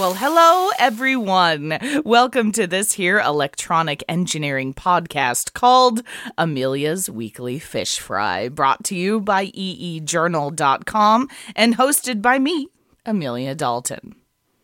Well, hello, everyone. Welcome to this here electronic engineering podcast called Amelia's Weekly Fish Fry, brought to you by eejournal.com and hosted by me, Amelia Dalton.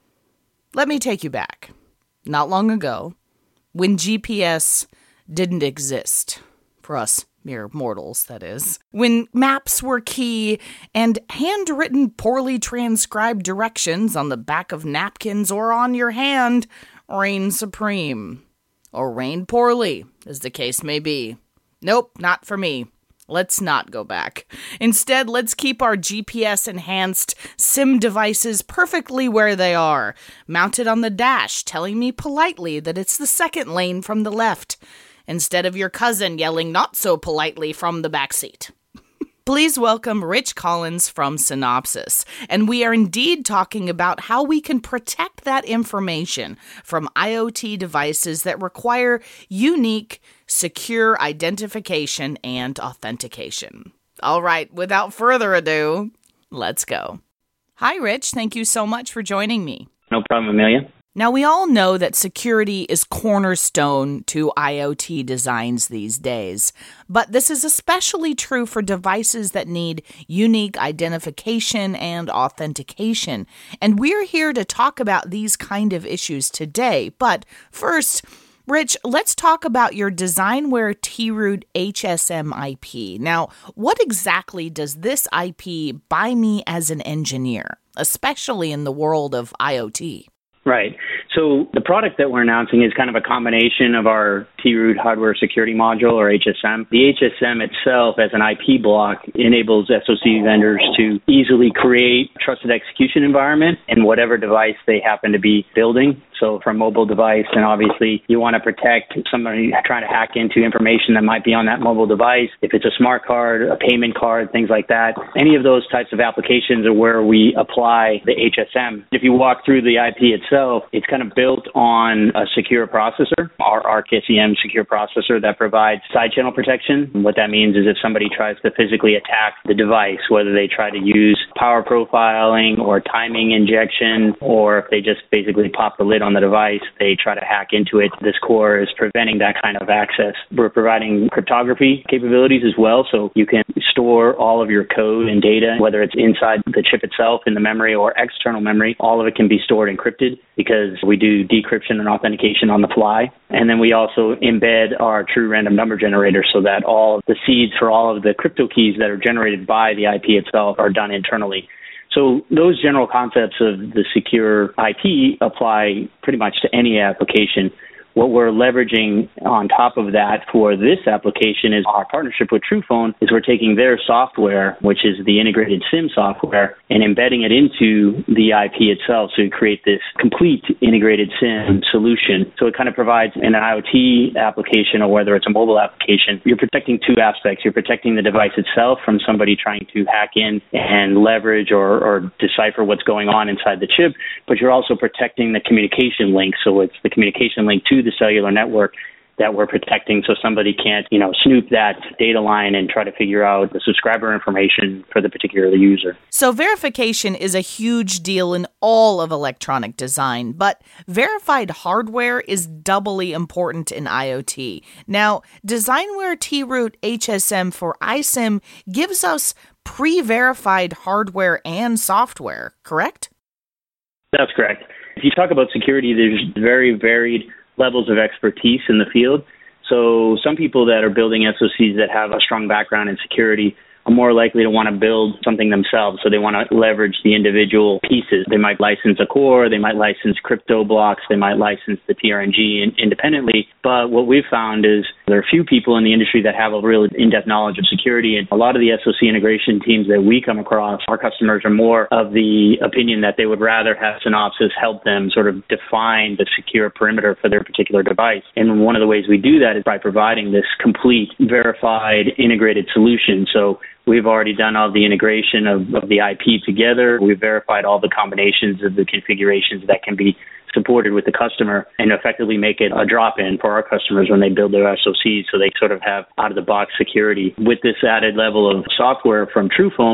Let me take you back. Not long ago, when GPS didn't exist, for us mere mortals, that is, when maps were key and handwritten, poorly transcribed directions on the back of napkins or on your hand reigned supreme. Or reigned poorly, as the case may be. Nope, not for me. Let's not go back. Instead, let's keep our GPS-enhanced SIM devices perfectly where they are, mounted on the dash, telling me politely that it's the second lane from the left, instead of your cousin yelling not so politely from the backseat. Please welcome Rich Collins from Synopsys, and we are indeed talking about how we can protect that information from IoT devices that require unique, secure identification and authentication. All right, without further ado, let's go. Hi, Rich. Thank you so much for joining me. No problem, Amelia. Now, we all know that security is cornerstone to IoT designs these days, but this is especially true for devices that need unique identification and authentication. And we're here to talk about these kind of issues today. But first, Rich, let's talk about your DesignWare T-Root HSM IP. Now, what exactly does this IP buy me as an engineer, especially in the world of IoT? Right. So the product that we're announcing is kind of a combination of our T-Root hardware security module, or HSM. The HSM itself, as an IP block, enables SoC vendors to easily create a trusted execution environment in whatever device they happen to be building. So from mobile device, and obviously you want to protect somebody trying to hack into information that might be on that mobile device. If it's a smart card, a payment card, things like that, any of those types of applications are where we apply the HSM. If you walk through the IP itself, it's kind of built on a secure processor, our ArcSEM secure processor that provides side channel protection. And what that means is if somebody tries to physically attack the device, whether they try to use power profiling or timing injection, or if they just basically pop the lid on the device, they try to hack into it, this core is preventing that kind of access. We're providing cryptography capabilities as well, so you can store all of your code and data, whether it's inside the chip itself in the memory or external memory. All of it can be stored encrypted because we do decryption and authentication on the fly. And then we also embed our true random number generator so that all of the seeds for all of the crypto keys that are generated by the IP itself are done internally. So those general concepts of the secure IP apply pretty much to any application. What we're leveraging on top of that for this application is our partnership with Truphone is we're taking their software, which is the integrated SIM software, and embedding it into the IP itself. So you create this complete integrated SIM solution. So it kind of provides in an IoT application or whether it's a mobile application, you're protecting two aspects. You're protecting the device itself from somebody trying to hack in and leverage or decipher what's going on inside the chip, but you're also protecting the communication link. So it's the communication link to the cellular network that we're protecting so somebody can't, snoop that data line and try to figure out the subscriber information for the particular user. So verification is a huge deal in all of electronic design, but verified hardware is doubly important in IoT. Now, DesignWare T-Root HSM for iSIM gives us pre-verified hardware and software, correct? That's correct. If you talk about security, there's very varied levels of expertise in the field. So some people that are building SoCs that have a strong background in security are more likely to want to build something themselves. So they want to leverage the individual pieces. They might license a core, they might license crypto blocks, they might license the TRNG independently. But what we've found is there are a few people in the industry that have a real in-depth knowledge of security. And a lot of the SoC integration teams that we come across, our customers are more of the opinion that they would rather have Synopsys help them sort of define the secure perimeter for their particular device. And one of the ways we do that is by providing this complete, verified, integrated solution. So we've already done all the integration of the IP together. We've verified all the combinations of the configurations that can be supported with the customer and effectively make it a drop-in for our customers when they build their SoCs so they sort of have out-of-the-box security. With this added level of software from Truphone,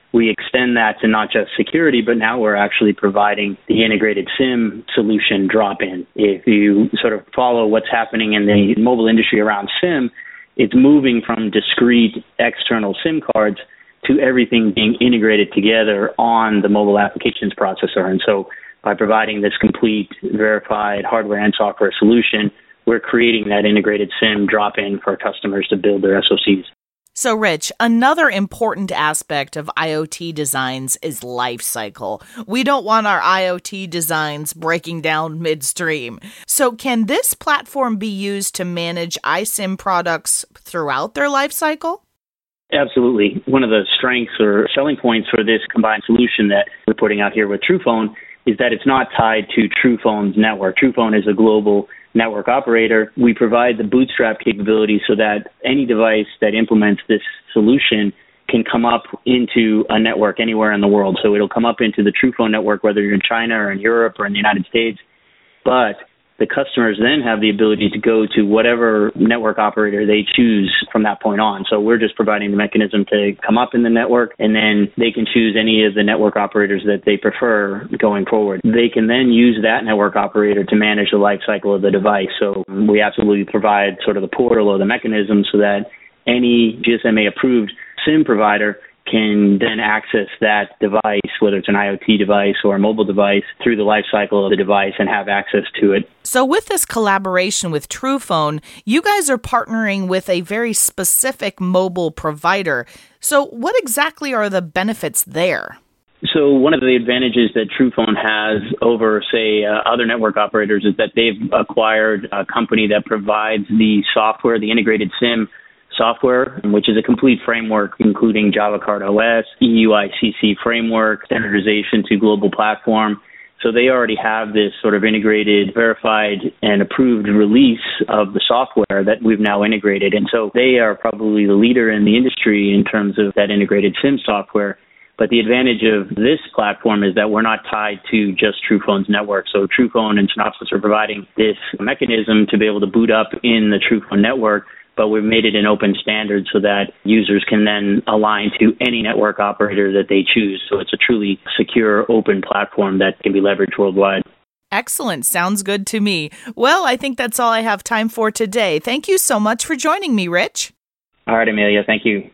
we extend that to not just security, but now we're actually providing the integrated SIM solution drop-in. If you sort of follow what's happening in the mobile industry around SIM, it's moving from discrete external SIM cards to everything being integrated together on the mobile applications processor. And so by providing this complete verified hardware and software solution, we're creating that integrated SIM drop-in for customers to build their SoCs. So, Rich, another important aspect of IoT designs is life cycle. We don't want our IoT designs breaking down midstream. So can this platform be used to manage iSIM products throughout their life cycle? Absolutely. One of the strengths or selling points for this combined solution that we're putting out here with TruePhone is that it's not tied to TruePhone's network. TruePhone is a global network operator. We provide the bootstrap capability so that any device that implements this solution can come up into a network anywhere in the world. So it'll come up into the TruePhone network, whether you're in China or in Europe or in the United States. But the customers then have the ability to go to whatever network operator they choose from that point on. So we're just providing the mechanism to come up in the network, and then they can choose any of the network operators that they prefer going forward. They can then use that network operator to manage the life cycle of the device. So we absolutely provide sort of the portal or the mechanism so that any GSMA-approved SIM provider can then access that device, whether it's an IoT device or a mobile device, through the life cycle of the device and have access to it. So with this collaboration with TruePhone, you guys are partnering with a very specific mobile provider. So what exactly are the benefits there? So one of the advantages that TruePhone has over, say, other network operators is that they've acquired a company that provides the software, the integrated SIM software, which is a complete framework, including Java Card OS, EUICC framework, standardization to global platform. So they already have this sort of integrated, verified, and approved release of the software that we've now integrated. And so they are probably the leader in the industry in terms of that integrated SIM software. But the advantage of this platform is that we're not tied to just TruePhone's network. So TruePhone and Synopsys are providing this mechanism to be able to boot up in the TruePhone network, but we've made it an open standard so that users can then align to any network operator that they choose. So it's a truly secure, open platform that can be leveraged worldwide. Excellent. Sounds good to me. Well, I think that's all I have time for today. Thank you so much for joining me, Rich. All right, Amelia. Thank you.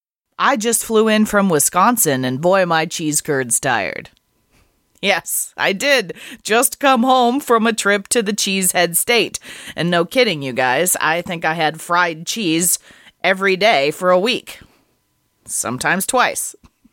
I just flew in from Wisconsin, and boy, my cheese curd's tired. Yes, I did just come home from a trip to the Cheesehead State. And no kidding, you guys, I think I had fried cheese every day for a week. Sometimes twice.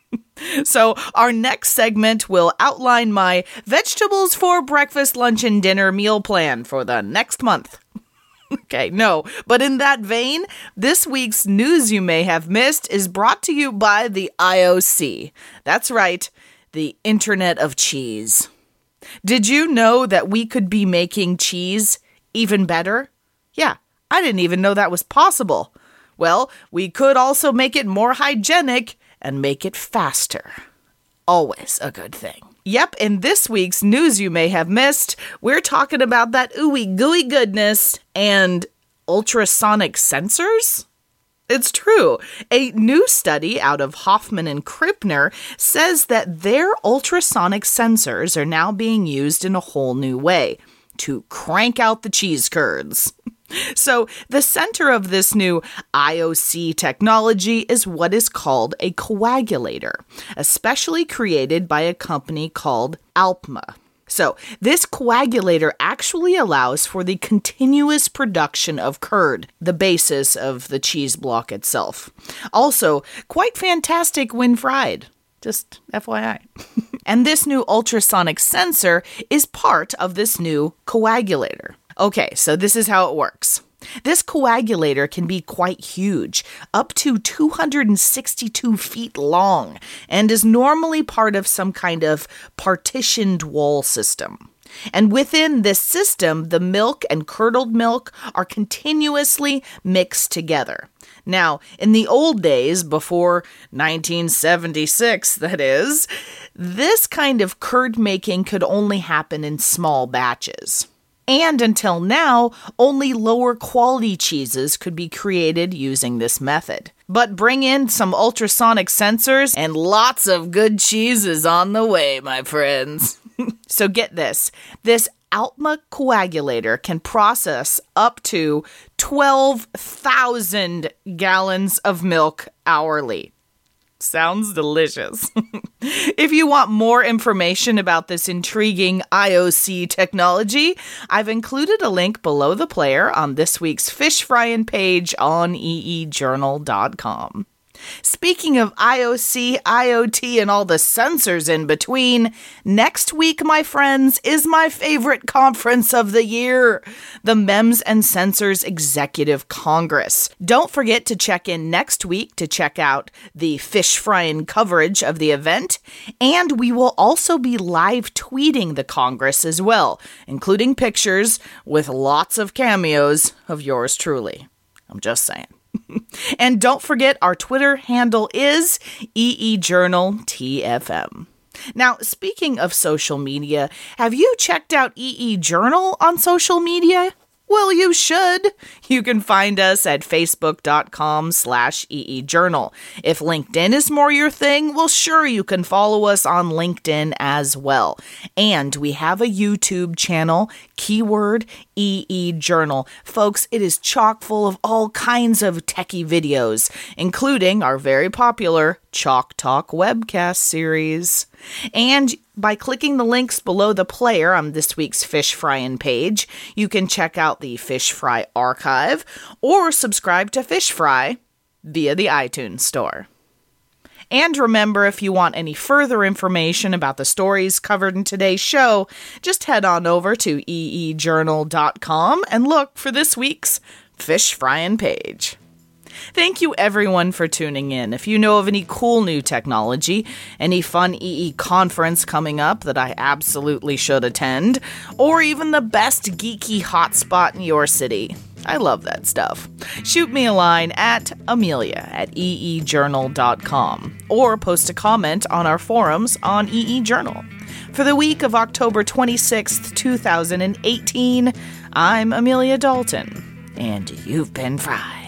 So our next segment will outline my vegetables for breakfast, lunch, and dinner meal plan for the next month. Okay, no, but in that vein, this week's news you may have missed is brought to you by the IOC. That's right. The Internet of Cheese. Did you know that we could be making cheese even better? Yeah, I didn't even know that was possible. Well, we could also make it more hygienic and make it faster. Always a good thing. Yep, in this week's news you may have missed, we're talking about that ooey gooey goodness and ultrasonic sensors. It's true. A new study out of Hoffman and Krippner says that their ultrasonic sensors are now being used in a whole new way to crank out the cheese curds. So the center of this new IOC technology is what is called a coagulator, especially created by a company called Alpma. So this coagulator actually allows for the continuous production of curd, the basis of the cheese block itself. Also, quite fantastic when fried. Just FYI. And this new ultrasonic sensor is part of this new coagulator. Okay, so this is how it works. This coagulator can be quite huge, up to 262 feet long, and is normally part of some kind of partitioned wall system. And within this system, the milk and curdled milk are continuously mixed together. Now, in the old days, before 1976, that is, this kind of curd making could only happen in small batches. And until now, only lower quality cheeses could be created using this method. But bring in some ultrasonic sensors and lots of good cheeses on the way, my friends. So get this. This Alpma coagulator can process up to 12,000 gallons of milk hourly. Sounds delicious. If you want more information about this intriguing IOC technology, I've included a link below the player on this week's Fish Frying page on eejournal.com. Speaking of IOC, IoT, and all the sensors in between, next week, my friends, is my favorite conference of the year, the MEMS and Sensors Executive Congress. Don't forget to check in next week to check out the fish frying coverage of the event, and we will also be live tweeting the Congress as well, including pictures with lots of cameos of yours truly. I'm just saying. And don't forget, our Twitter handle is EEJournalTFM. Now, speaking of social media, have you checked out EE Journal on social media? Well, you should. You can find us at facebook.com/EEJournal. If LinkedIn is more your thing, well, sure, you can follow us on LinkedIn as well. And we have a YouTube channel, keyword EE Journal. Folks, it is chock full of all kinds of techie videos, including our very popular Chalk Talk webcast series. And by clicking the links below the player on this week's Fish Frying page, you can check out the Fish Fry archive or subscribe to Fish Fry via the iTunes store. And remember, if you want any further information about the stories covered in today's show, just head on over to eejournal.com and look for this week's Fish Frying page. Thank you everyone for tuning in. If you know of any cool new technology, any fun EE conference coming up that I absolutely should attend, or even the best geeky hotspot in your city, I love that stuff. Shoot me a line at amelia@eejournal.com or post a comment on our forums on EE Journal. For the week of October 26th, 2018, I'm Amelia Dalton, and you've been fried.